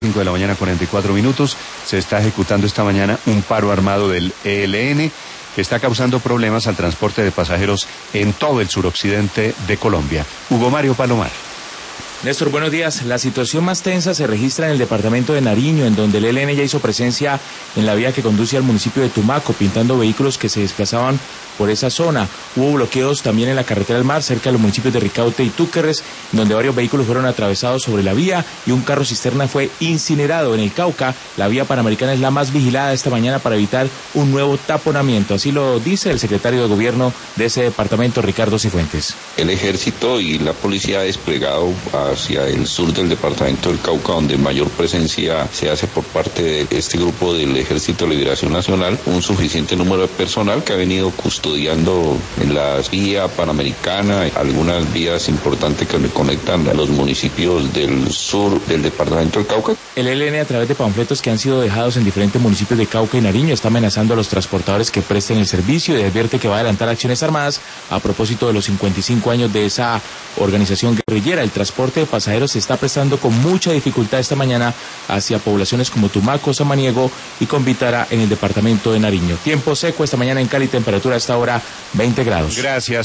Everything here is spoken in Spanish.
5 de la mañana, 44 minutos. Se está ejecutando esta mañana un paro armado del ELN que está causando problemas al transporte de pasajeros en todo el suroccidente de Colombia. Hugo Mario Palomar. Néstor, buenos días. La situación más tensa se registra en el departamento de Nariño, en donde el ELN ya hizo presencia en la vía que conduce al municipio de Tumaco, pintando vehículos que se desplazaban por esa zona. Hubo bloqueos también en la carretera del mar, cerca de los municipios de Ricaute y Túquerres, donde varios vehículos fueron atravesados sobre la vía y un carro cisterna fue incinerado. En el Cauca, la vía panamericana es la más vigilada esta mañana para evitar un nuevo taponamiento. Así lo dice el secretario de Gobierno de ese departamento, Ricardo Cifuentes. El ejército y la policía ha desplegado hacia el sur del departamento del Cauca, donde mayor presencia se hace por parte de este grupo del Ejército de Liberación Nacional, un suficiente número de personal que ha venido custodiando en la vía panamericana, algunas vías importantes que conectan a los municipios del sur del departamento del Cauca. El ELN, a través de panfletos que han sido dejados en diferentes municipios de Cauca y Nariño, está amenazando a los transportadores que presten el servicio y advierte que va a adelantar acciones armadas a propósito de los 55 años de esa organización guerrillera. El transporte de pasajeros se está prestando con mucha dificultad esta mañana hacia poblaciones como Tumaco, Samaniego y Convítara en el departamento de Nariño. Tiempo seco esta mañana en Cali, temperatura a esta hora 20 grados. Gracias.